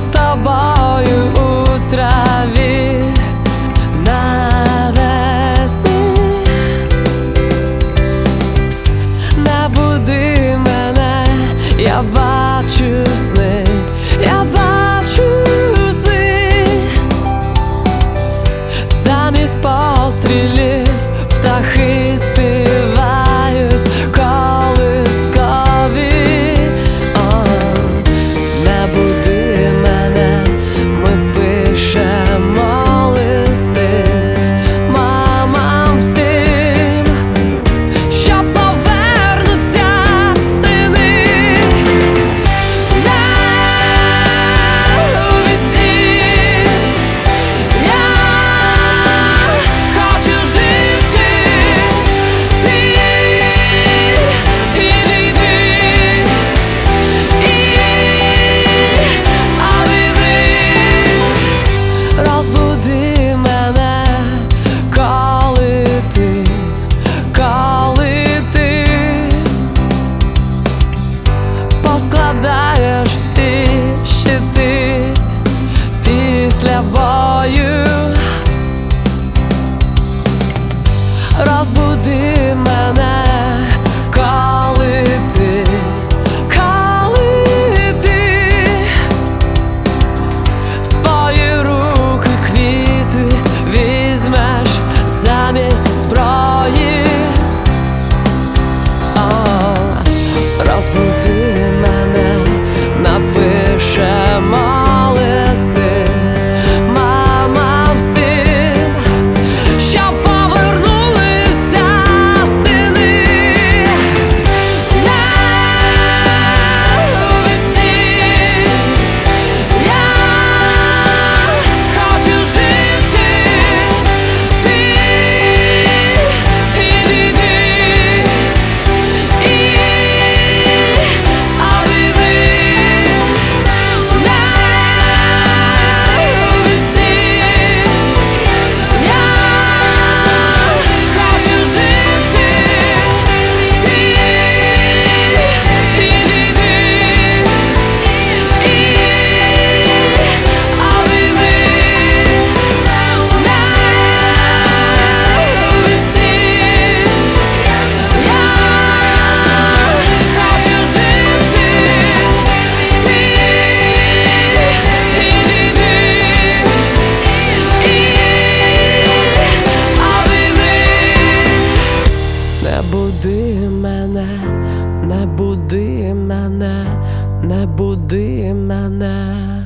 з тобою у траві навесні. Не буди мене, я бачу сни, я бачу сни. Замість пострілів птахи співають колискові. Не буди мене, ми пишемо листи мамам всім, що повернуться сини. Навесні я хочу жити, ти підійди і розбуди мене, коли ти поскладаєш всі щити після бою. Розбуди мене, коли ти в свої руки квіти візьмеш замість зброї. Розбуди мене, напишемо листи мамам всім, щоб повернулися сини. Навесні я хочу жити, ти підійди і не буди мене, не буди мене, не буди мене.